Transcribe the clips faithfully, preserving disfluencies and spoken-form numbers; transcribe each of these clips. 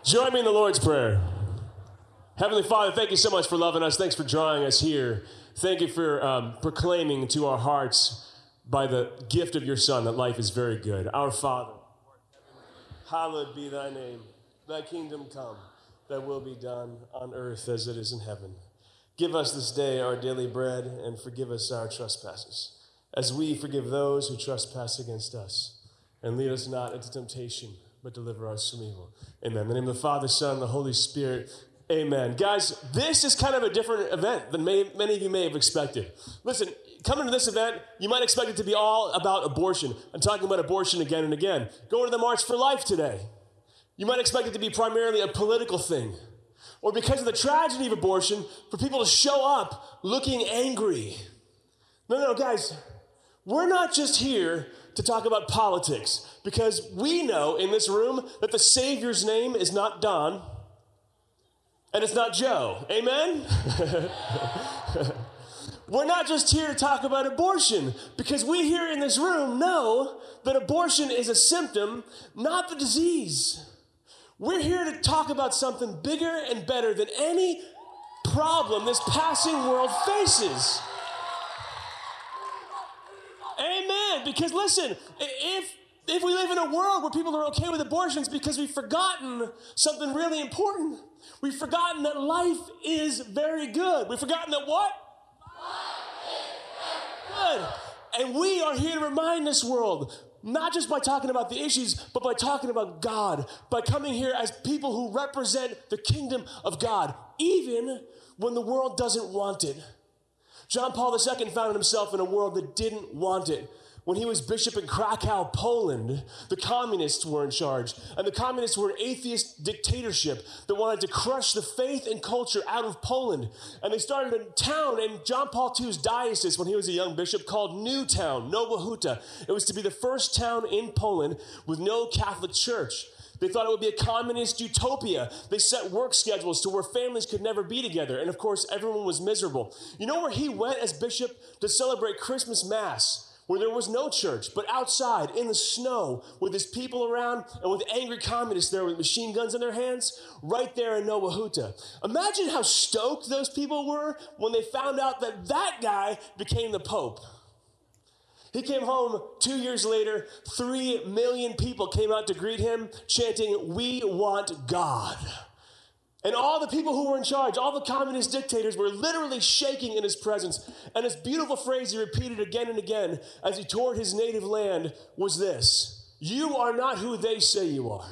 Join me in the Lord's Prayer. Heavenly Father, thank you so much for loving us. Thanks for drawing us here. Thank you for um, proclaiming to our hearts by the gift of your Son that life is very good. Our Father, hallowed be thy name. Thy kingdom come, thy will be done on earth as it is in heaven. Give us this day our daily bread and forgive us our trespasses, as we forgive those who trespass against us. And lead us not into temptation, but deliver us from evil. Amen. In the name of the Father, Son, and the Holy Spirit. Amen. Guys, this is kind of a different event than may, many of you may have expected. Listen, coming to this event, you might expect it to be all about abortion. I'm talking about abortion again and again. Going to the March for Life today. You might expect it to be primarily a political thing. Or because of the tragedy of abortion, for people to show up looking angry. No, no, guys, we're not just here to talk about politics, because we know in this room that the Savior's name is not Don, and it's not Joe. Amen? We're not just here to talk about abortion, because we here in this room know that abortion is a symptom, not the disease. We're here to talk about something bigger and better than any problem this passing world faces. Amen. Because listen, if if we live in a world where people are okay with abortions because we've forgotten something really important, we've forgotten that life is very good. We've forgotten that what? Life is very good. And we are here to remind this world, not just by talking about the issues, but by talking about God, by coming here as people who represent the kingdom of God, even when the world doesn't want it. John Paul the Second found himself in a world that didn't want it. When he was bishop in Krakow, Poland, the communists were in charge. And the communists were an atheist dictatorship that wanted to crush the faith and culture out of Poland. And they started a town in John Paul the Second's diocese when he was a young bishop called Newtown, Nowa Huta. It was to be the first town in Poland with no Catholic church. They thought it would be a communist utopia. They set work schedules to where families could never be together. And of course, everyone was miserable. You know where he went as bishop to celebrate Christmas Mass, where there was no church, but outside in the snow with his people around and with angry communists there with machine guns in their hands, right there in Nowa Huta. Imagine how stoked those people were when they found out that that guy became the Pope. He came home two years later, three million people came out to greet him, chanting, "We want God." And all the people who were in charge, all the communist dictators were literally shaking in his presence. And this beautiful phrase he repeated again and again as he toured his native land was this: "You are not who they say you are.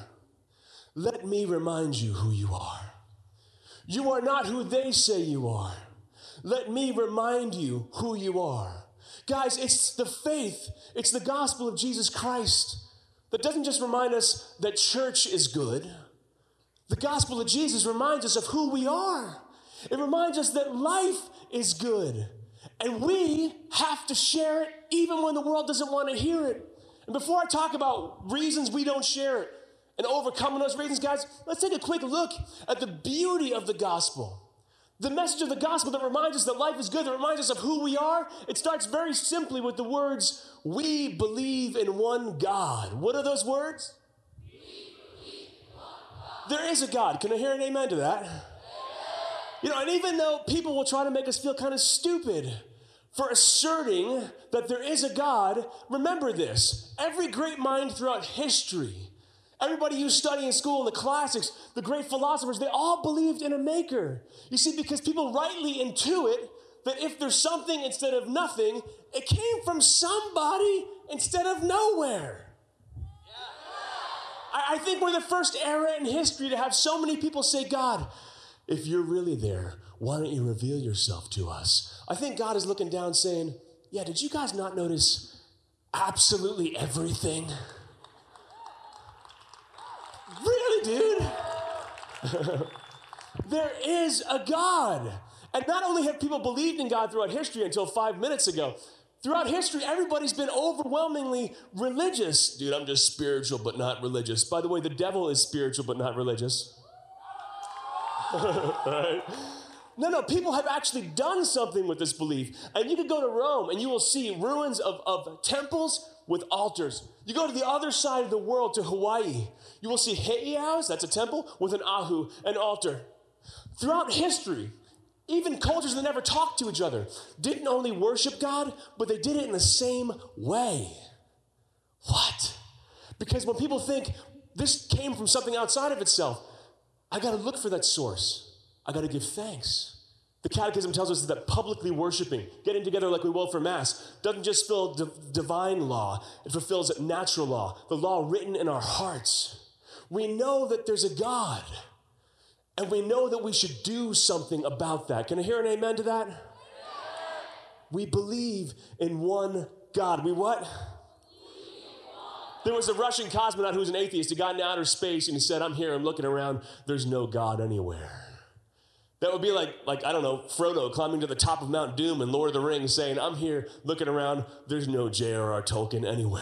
Let me remind you who you are. You are not who they say you are. Let me remind you who you are." Guys, it's the faith, it's the gospel of Jesus Christ that doesn't just remind us that church is good. The gospel of Jesus reminds us of who we are. It reminds us that life is good. And we have to share it even when the world doesn't want to hear it. And before I talk about reasons we don't share it and overcoming those reasons, guys, let's take a quick look at the beauty of the gospel. The message of the gospel that reminds us that life is good, that reminds us of who we are, it starts very simply with the words, "We believe in one God." What are those words? We believe in one God. There is a God. Can I hear an amen to that? Amen. You know, and even though people will try to make us feel kind of stupid for asserting that there is a God, remember this. Every great mind throughout history, everybody you study in school, in the classics, the great philosophers, they all believed in a maker. You see, because people rightly intuit that if there's something instead of nothing, it came from somebody instead of nowhere. Yeah. I, I think we're the first era in history to have so many people say, "God, if you're really there, why don't you reveal yourself to us?" I think God is looking down saying, "Yeah, did you guys not notice absolutely everything?" Really, dude? There is a God. And not only have people believed in God throughout history until five minutes ago, throughout history, everybody's been overwhelmingly religious. Dude, I'm just spiritual but not religious. By the way, the devil is spiritual but not religious. Right? No, no, people have actually done something with this belief. And you could go to Rome and you will see ruins of, of temples with altars. You go to the other side of the world, to Hawaii, you will see heiaus, that's a temple, with an ahu, an altar. Throughout history, even cultures that never talked to each other didn't only worship God, but they did it in the same way. What? Because when people think this came from something outside of itself, I got to look for that source. I got to give thanks. The Catechism tells us that publicly worshiping, getting together like we will for Mass, doesn't just fulfill d- divine law, it fulfills natural law, the law written in our hearts. We know that there's a God, and we know that we should do something about that. Can I hear an amen to that? Amen. We believe in one God. We what? There was a Russian cosmonaut who was an atheist. He got into outer space and he said, I'm here, I'm looking around, there's no God anywhere. That would be like, like, I don't know, Frodo climbing to the top of Mount Doom in Lord of the Rings saying, I'm here looking around, there's no J R R Tolkien anywhere.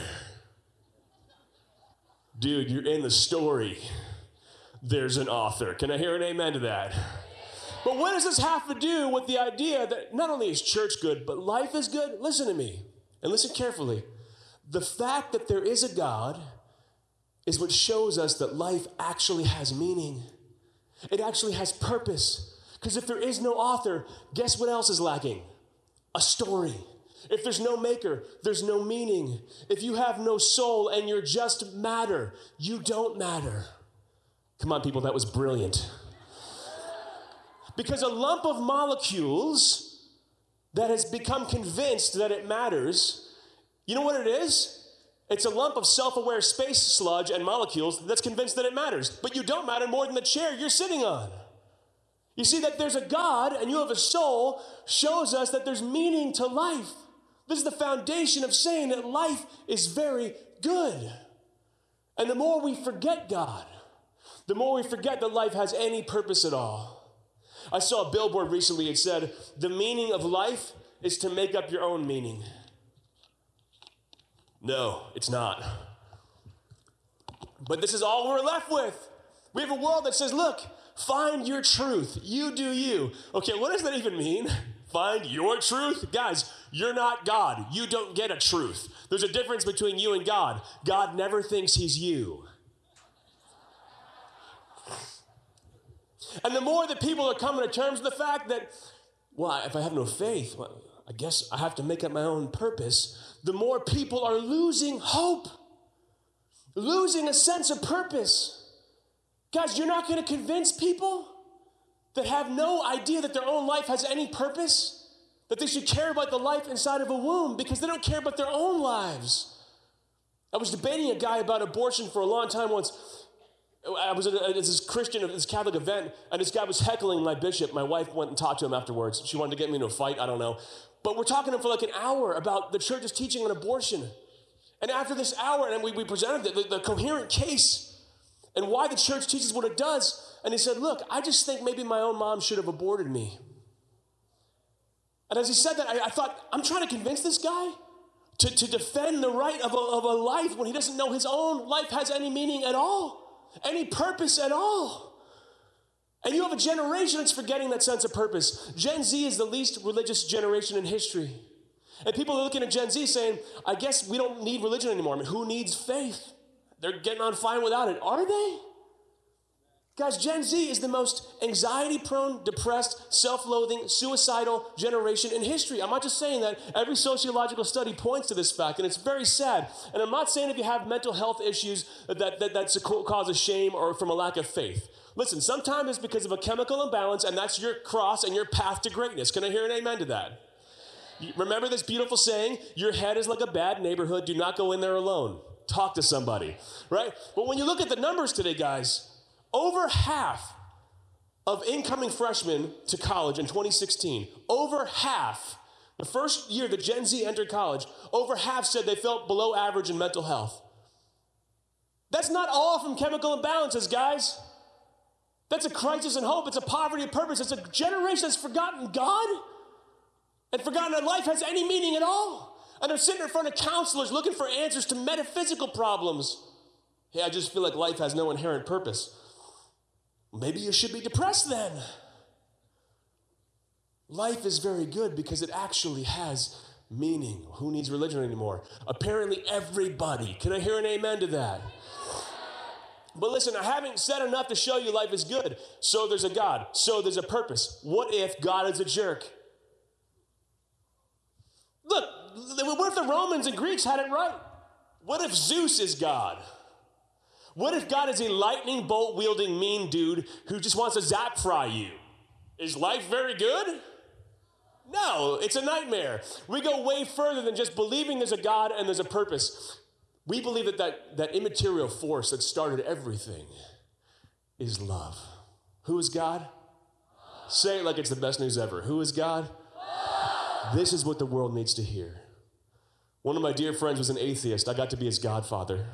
Dude, you're in the story. There's an author. Can I hear an amen to that? But what does this have to do with the idea that not only is church good, but life is good? Listen to me, and listen carefully. The fact that there is a God is what shows us that life actually has meaning. It actually has purpose. Because if there is no author, guess what else is lacking? A story. If there's no maker, there's no meaning. If you have no soul and you're just matter, you don't matter. Come on, people, that was brilliant. Because a lump of molecules that has become convinced that it matters, you know what it is? It's a lump of self-aware space sludge and molecules that's convinced that it matters. But you don't matter more than the chair you're sitting on. You see, that there's a God and you have a soul shows us that there's meaning to life. This is the foundation of saying that life is very good. And the more we forget God, the more we forget that life has any purpose at all. I saw a billboard recently. It said, the meaning of life is to make up your own meaning. No, it's not. But this is all we're left with. We have a world that says, look, find your truth. You do you. Okay, what does that even mean? Find your truth? Guys, you're not God. You don't get a truth. There's a difference between you and God. God never thinks he's you. And the more that people are coming to terms with the fact that, well, if I have no faith, well, I guess I have to make up my own purpose, the more people are losing hope, losing a sense of purpose. Guys, you're not going to convince people that have no idea that their own life has any purpose, that they should care about the life inside of a womb because they don't care about their own lives. I was debating a guy about abortion for a long time once. I was at, a, at this Christian, this Catholic event, and this guy was heckling my bishop. My wife went and talked to him afterwards. She wanted to get me into a fight, I don't know. But we're talking to him for like an hour about the church's teaching on abortion. And after this hour, and we, we presented the, the, the coherent case and why the church teaches what it does. And he said, look, I just think maybe my own mom should have aborted me. And as he said that, I, I thought, I'm trying to convince this guy to, to defend the right of a, of a life when he doesn't know his own life has any meaning at all, any purpose at all. And you have a generation that's forgetting that sense of purpose. Gen Z is the least religious generation in history. And people are looking at Gen Z saying, I guess we don't need religion anymore. I mean, who needs faith? They're getting on fine without it. Are they? Guys, Gen Z is the most anxiety-prone, depressed, self-loathing, suicidal generation in history. I'm not just saying that. Every sociological study points to this fact, and it's very sad. And I'm not saying if you have mental health issues that, that that's a cause of shame or from a lack of faith. Listen, sometimes it's because of a chemical imbalance, and that's your cross and your path to greatness. Can I hear an amen to that? Remember this beautiful saying, your head is like a bad neighborhood. Do not go in there alone. Talk to somebody, right? But when you look at the numbers today, guys, over half of incoming freshmen to college in twenty sixteen, over half, the first year that Gen Z entered college, over half said they felt below average in mental health. That's not all from chemical imbalances, guys. That's a crisis in hope. It's a poverty of purpose. It's a generation that's forgotten God and forgotten that life has any meaning at all. And they're sitting in front of counselors looking for answers to metaphysical problems. Hey, I just feel like life has no inherent purpose. Maybe you should be depressed then. Life is very good because it actually has meaning. Who needs religion anymore? Apparently everybody. Can I hear an amen to that? But listen, I haven't said enough to show you life is good. So there's a God. So there's a purpose. What if God is a jerk? Look, what if the Romans and Greeks had it right? What if Zeus is God? What if God is a lightning bolt wielding mean dude who just wants to zap fry you? Is life very good? No, it's a nightmare. We go way further than just believing there's a God and there's a purpose. We believe that that, that immaterial force that started everything is love. Who is God? Say it like it's the best news ever. Who is God? This is what the world needs to hear. One of my dear friends was an atheist. I got to be his godfather.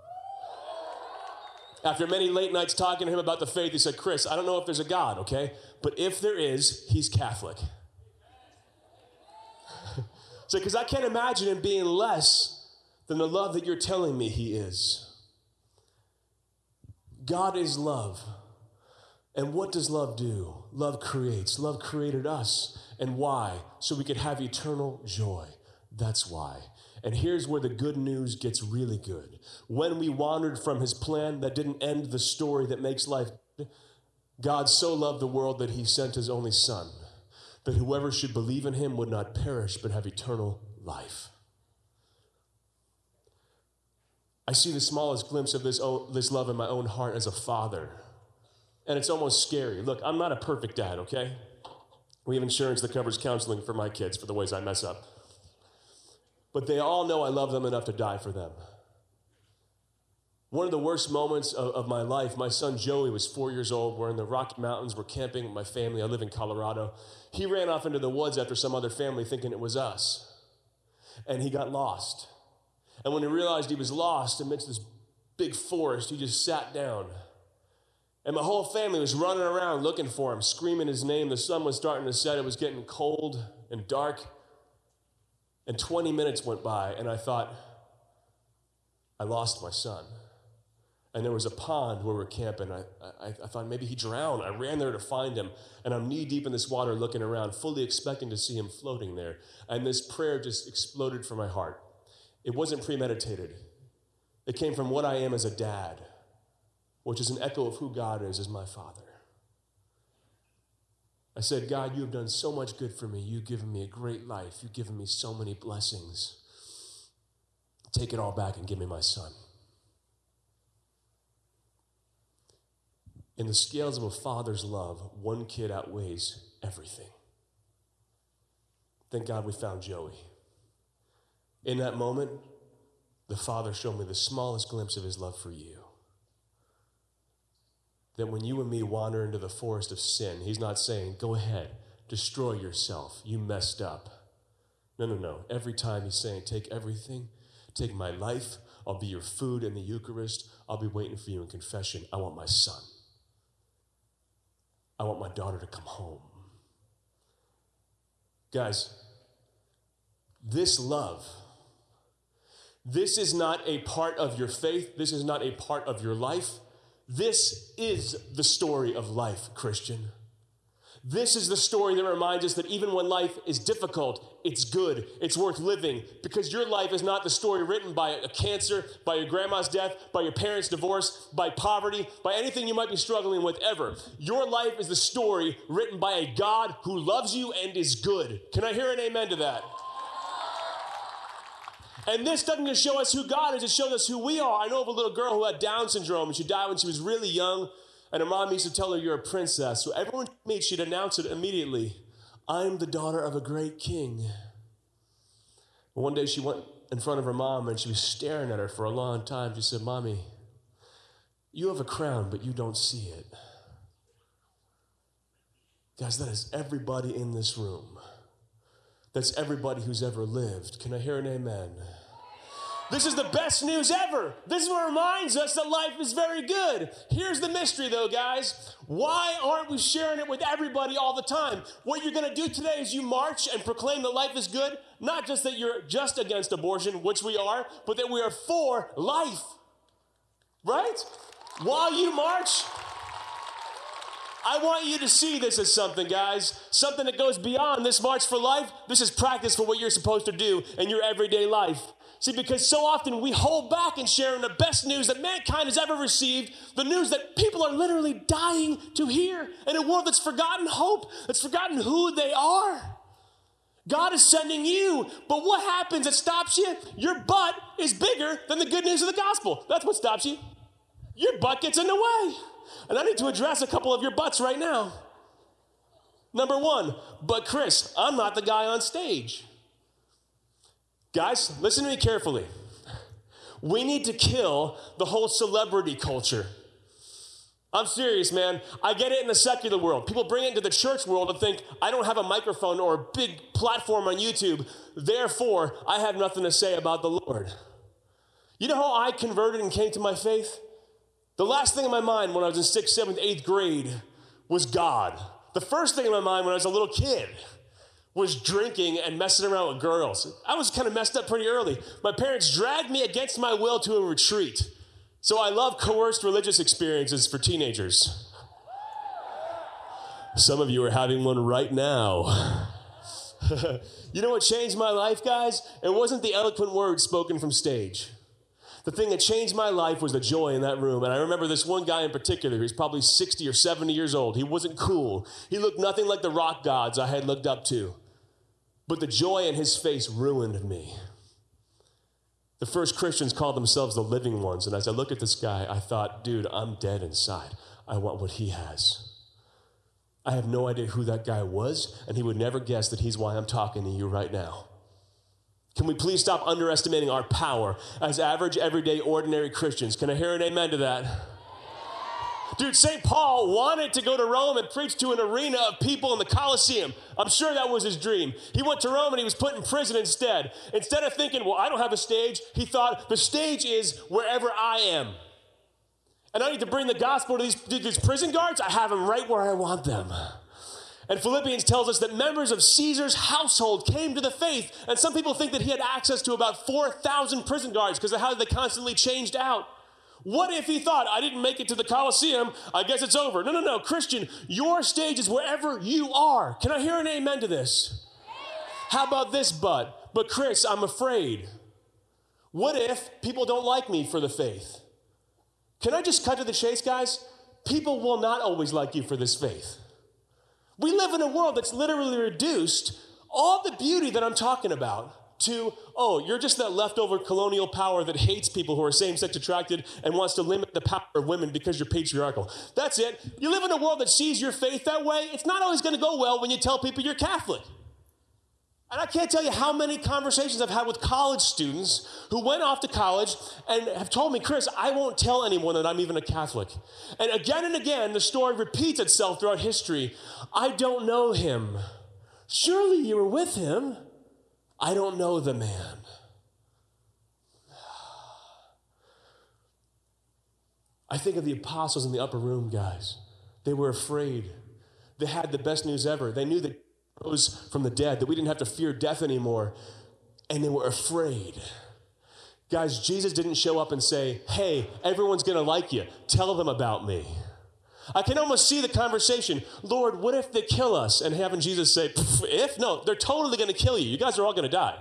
After many late nights talking to him about the faith, he said, Chris, I don't know if there's a God, okay? But if there is, he's Catholic. So, because I can't imagine him being less than the love that you're telling me he is. God is love. And what does love do? Love creates. Love created us. And why? So we could have eternal joy. That's why. And here's where the good news gets really good. When we wandered from his plan that didn't end the story that makes life good, God so loved the world that he sent his only son, that whoever should believe in him would not perish but have eternal life. I see the smallest glimpse of this, this love in my own heart as a father. And it's almost scary. Look, I'm not a perfect dad, okay? We have insurance that covers counseling for my kids for the ways I mess up. But they all know I love them enough to die for them. One of the worst moments of, of my life, my son Joey was four years old. We're in the Rocky Mountains. We're camping with my family. I live in Colorado. He ran off into the woods after some other family thinking it was us. And he got lost. And when he realized he was lost amidst this big forest, he just sat down. And my whole family was running around looking for him, screaming his name. The sun was starting to set. It was getting cold and dark. And twenty minutes went by, and I thought, I lost my son. And there was a pond where we were camping. I, I, I thought maybe he drowned. I ran there to find him, and I'm knee-deep in this water looking around, fully expecting to see him floating there. And this prayer just exploded from my heart. It wasn't premeditated. It came from what I am as a dad, which is an echo of who God is as my father. I said, God, you have done so much good for me. You've given me a great life. You've given me so many blessings. Take it all back and give me my son. In the scales of a father's love, one kid outweighs everything. Thank God we found Joey. In that moment, the Father showed me the smallest glimpse of his love for you. That when you and me wander into the forest of sin, he's not saying, go ahead, destroy yourself, you messed up. No, no, no. Every time he's saying, take everything, take my life, I'll be your food in the Eucharist, I'll be waiting for you in confession. I want my son. I want my daughter to come home. Guys, this love, this is not a part of your faith, this is not a part of your life. This is the story of life, Christian. This is the story that reminds us that even when life is difficult, it's good, it's worth living, because your life is not the story written by a cancer, by your grandma's death, by your parents' divorce, by poverty, by anything you might be struggling with ever. Your life is the story written by a God who loves you and is good. Can I hear an amen to that? And this doesn't just show us who God is, it shows us who we are. I know of a little girl who had Down syndrome, and she died when she was really young, and her mom used to tell her, you're a princess. So everyone she'd meet, she'd announce it immediately. I'm the daughter of a great king. And one day she went in front of her mom, and she was staring at her for a long time. She said, Mommy, you have a crown, but you don't see it. Guys, that is everybody in this room. That's everybody who's ever lived. Can I hear an amen? This is the best news ever. This is what reminds us that life is very good. Here's the mystery, though, guys. Why aren't we sharing it with everybody all the time? What you're going to do today is you march and proclaim that life is good, not just that you're just against abortion, which we are, but that we are for life. Right? While you march, I want you to see this as something, guys, something that goes beyond this March for Life. This is practice for what you're supposed to do in your everyday life. See, because so often we hold back in sharing the best news that mankind has ever received, the news that people are literally dying to hear in a world that's forgotten hope, that's forgotten who they are. God is sending you, but what happens that stops you? Your butt is bigger than the good news of the gospel. That's what stops you. Your butt gets in the way. And I need to address a couple of your butts right now. Number one, but Chris, I'm not the guy on stage. Guys, listen to me carefully. We need to kill the whole celebrity culture. I'm serious, man. I get it in the secular world. People bring it into the church world and think, I don't have a microphone or a big platform on YouTube, therefore, I have nothing to say about the Lord. You know how I converted and came to my faith? The last thing in my mind when I was in sixth, seventh, eighth grade was God. The first thing in my mind when I was a little kid was drinking and messing around with girls. I was kind of messed up pretty early. My parents dragged me against my will to a retreat. So I love coerced religious experiences for teenagers. Some of you are having one right now. You know what changed my life, guys? It wasn't the eloquent words spoken from stage. The thing that changed my life was the joy in that room. And I remember this one guy in particular. He's probably sixty or seventy years old. He wasn't cool. He looked nothing like the rock gods I had looked up to. But the joy in his face ruined me. The first Christians called themselves the living ones. And as I looked at this guy, I thought, dude, I'm dead inside. I want what he has. I have no idea who that guy was, and he would never guess that he's why I'm talking to you right now. Can we please stop underestimating our power as average, everyday, ordinary Christians? Can I hear an amen to that? Dude, Saint Paul wanted to go to Rome and preach to an arena of people in the Colosseum. I'm sure that was his dream. He went to Rome and he was put in prison instead. Instead of thinking, well, I don't have a stage, he thought, the stage is wherever I am. And I need to bring the gospel to these, these prison guards. I have them right where I want them. And Philippians tells us that members of Caesar's household came to the faith. And some people think that he had access to about four thousand prison guards because of how they constantly changed out. What if he thought, I didn't make it to the Colosseum, I guess it's over. No, no, no, Christian, your stage is wherever you are. Can I hear an amen to this? How about this, bud? But Chris, I'm afraid. What if people don't like me for the faith? Can I just cut to the chase, guys? People will not always like you for this faith. We live in a world that's literally reduced all the beauty that I'm talking about to, oh, you're just that leftover colonial power that hates people who are same-sex attracted and wants to limit the power of women because you're patriarchal. That's it. You live in a world that sees your faith that way. It's not always going to go well when you tell people you're Catholic. And I can't tell you how many conversations I've had with college students who went off to college and have told me, Chris, I won't tell anyone that I'm even a Catholic. And again and again, the story repeats itself throughout history. I don't know him. Surely you were with him. I don't know the man. I think of the apostles in the upper room, guys. They were afraid. They had the best news ever. They knew that he rose from the dead, that we didn't have to fear death anymore, and they were afraid. Guys, Jesus didn't show up and say, hey, everyone's going to like you. Tell them about me. I can almost see the conversation. Lord, what if they kill us? And having Jesus say, if? No, they're totally going to kill you. You guys are all going to die.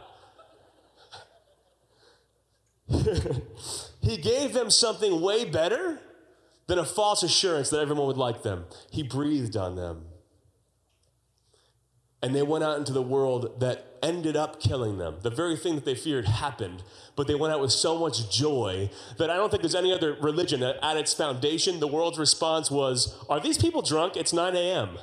He gave them something way better than a false assurance that everyone would like them. He breathed on them. And they went out into the world that ended up killing them. The very thing that they feared happened, but they went out with so much joy that I don't think there's any other religion that at its foundation, the world's response was, are these people drunk? It's nine a.m.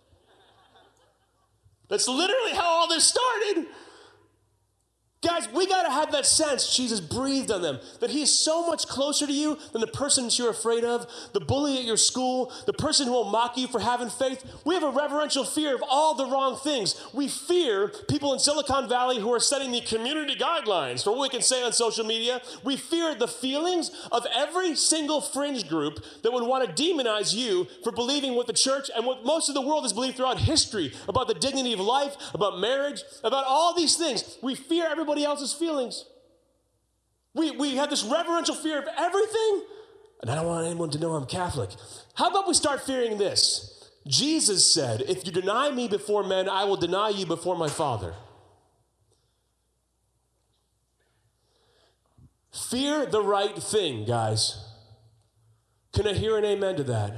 That's literally how all this started. Guys, we got to have that sense Jesus breathed on them, that he is so much closer to you than the person that you're afraid of, the bully at your school, the person who will mock you for having faith. We have a reverential fear of all the wrong things. We fear people in Silicon Valley who are setting the community guidelines for what we can say on social media. We fear the feelings of every single fringe group that would want to demonize you for believing what the church and what most of the world has believed throughout history about the dignity of life, about marriage, about all these things. We fear everybody else's feelings. We, we have this reverential fear of everything, and I don't want anyone to know I'm Catholic. How about we start fearing this? Jesus said, if you deny me before men, I will deny you before my Father. Fear the right thing, guys. Can I hear an amen to that?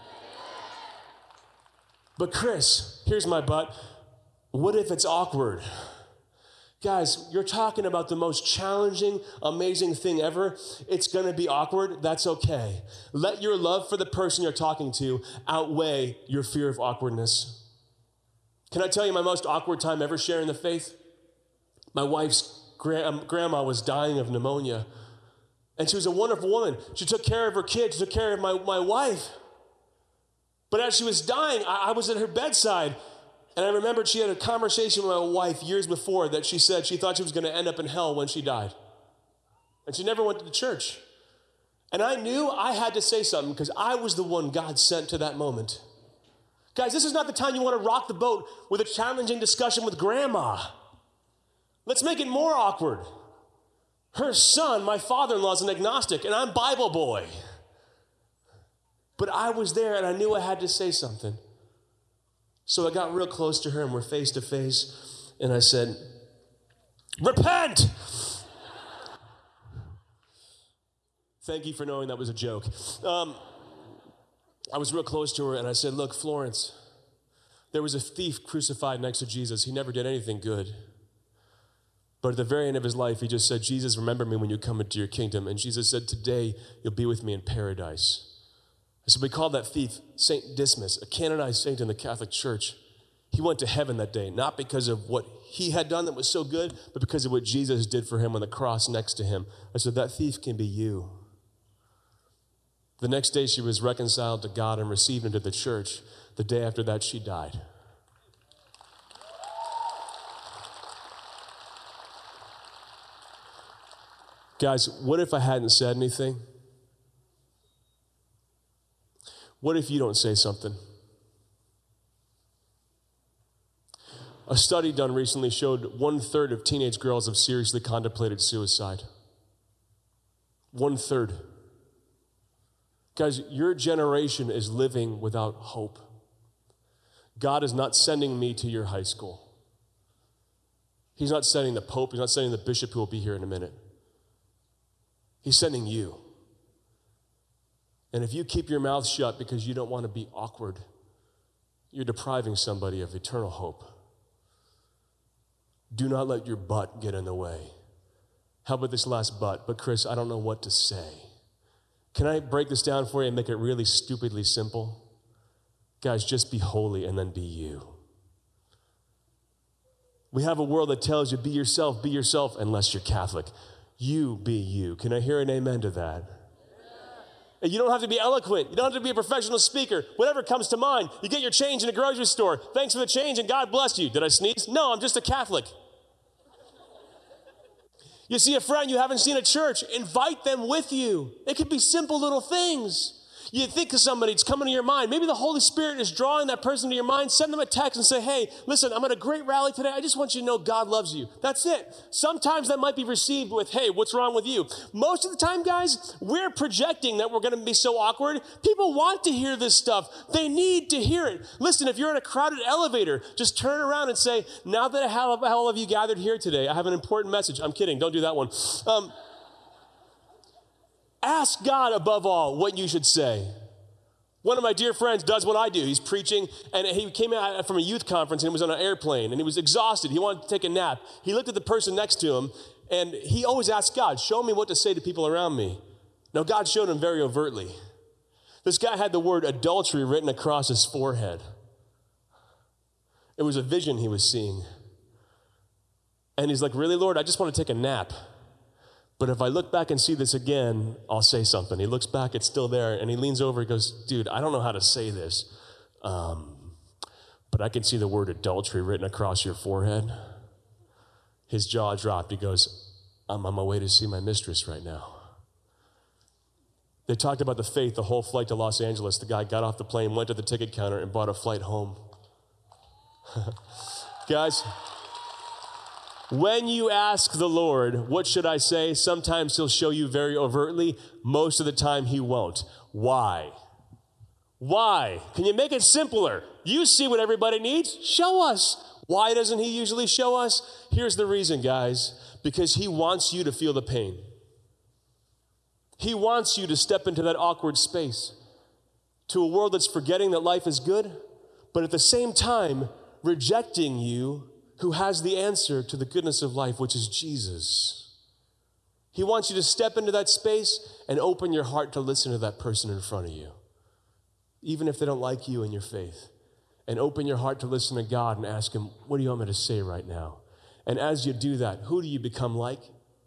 But Chris, here's my but. What if it's awkward? Guys, you're talking about the most challenging, amazing thing ever. It's going to be awkward. That's okay. Let your love for the person you're talking to outweigh your fear of awkwardness. Can I tell you my most awkward time ever sharing the faith? My wife's gra- grandma was dying of pneumonia. And she was a wonderful woman. She took care of her kids. She took care of my, my wife. But as she was dying, I, I was at her bedside. And I remembered she had a conversation with my wife years before that she said she thought she was going to end up in hell when she died. And she never went to the church. And I knew I had to say something because I was the one God sent to that moment. Guys, this is not the time you want to rock the boat with a challenging discussion with grandma. Let's make it more awkward. Her son, my father-in-law, is an agnostic, and I'm Bible boy. But I was there, and I knew I had to say something. So I got real close to her, and we're face to face, and I said, repent! Thank you for knowing that was a joke. Um, I was real close to her, and I said, look, Florence, there was a thief crucified next to Jesus. He never did anything good. But at the very end of his life, he just said, Jesus, remember me when you come into your kingdom. And Jesus said, today, you'll be with me in paradise. I said, we call that thief Saint Dismas, a canonized saint in the Catholic Church. He went to heaven that day, not because of what he had done that was so good, but because of what Jesus did for him on the cross next to him. I said, that thief can be you. The next day, she was reconciled to God and received into the church. The day after that, she died. Guys, what if I hadn't said anything? What if you don't say something? A study done recently showed one-third of teenage girls have seriously contemplated suicide. One-third. Guys, your generation is living without hope. God is not sending me to your high school. He's not sending the Pope. He's not sending the bishop who will be here in a minute. He's sending you. And if you keep your mouth shut because you don't want to be awkward, you're depriving somebody of eternal hope. Do not let your butt get in the way. How about this last but? But Chris, I don't know what to say. Can I break this down for you and make it really stupidly simple? Guys, just be holy and then be you. We have a world that tells you, be yourself, be yourself, unless you're Catholic. You be you. Can I hear an amen to that? And you don't have to be eloquent. You don't have to be a professional speaker. Whatever comes to mind. You get your change in a grocery store. Thanks for the change and God bless you. Did I sneeze? No, I'm just a Catholic. You see a friend you haven't seen at church, invite them with you. It could be simple little things. You think of somebody, it's coming to your mind. Maybe the Holy Spirit is drawing that person to your mind. Send them a text and say, hey, listen, I'm at a great rally today. I just want you to know God loves you. That's it. Sometimes that might be received with, hey, what's wrong with you? Most of the time, guys, we're projecting that we're going to be so awkward. People want to hear this stuff. They need to hear it. Listen, if you're in a crowded elevator, just turn around and say, now that I have all of you gathered here today, I have an important message. I'm kidding. Don't do that one. Um, Ask God above all what you should say. One of my dear friends does what I do. He's preaching, and he came out from a youth conference and he was on an airplane, and he was exhausted. He wanted to take a nap. He looked at the person next to him, and he always asked God, show me what to say to people around me. Now, God showed him very overtly. This guy had the word adultery written across his forehead. It was a vision he was seeing. And he's like, really, Lord, I just want to take a nap. But if I look back and see this again, I'll say something. He looks back, it's still there, and he leans over, he goes, dude, I don't know how to say this, um, but I can see the word adultery written across your forehead. His jaw dropped. He goes, I'm on my way to see my mistress right now. They talked about the faith the whole flight to Los Angeles. The guy got off the plane, went to the ticket counter, and bought a flight home. Guys, when you ask the Lord, what should I say? Sometimes he'll show you very overtly. Most of the time he won't. Why? Why? Can you make it simpler? You see what everybody needs? Show us. Why doesn't he usually show us? Here's the reason, guys. Because he wants you to feel the pain. He wants you to step into that awkward space, to a world that's forgetting that life is good, but at the same time rejecting you who has the answer to the goodness of life, which is Jesus. He wants you to step into that space and open your heart to listen to that person in front of you, even if they don't like you and your faith. And open your heart to listen to God and ask him, what do you want me to say right now? And as you do that, who do you become like?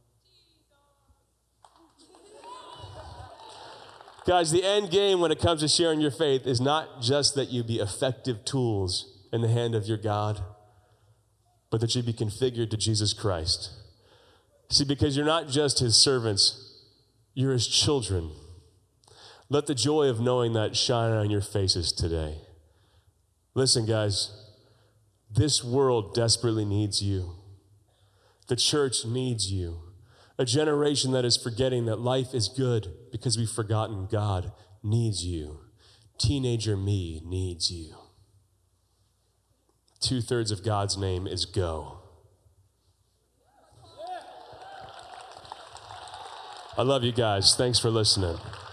Guys, the end game when it comes to sharing your faith is not just that you be effective tools in the hand of your God, but that you be configured to Jesus Christ. See, because you're not just his servants, you're his children. Let the joy of knowing that shine on your faces today. Listen, guys, this world desperately needs you. The church needs you. A generation that is forgetting that life is good because we've forgotten God needs you. Teenager me needs you. Two-thirds of God's name is go. I love you guys. Thanks for listening.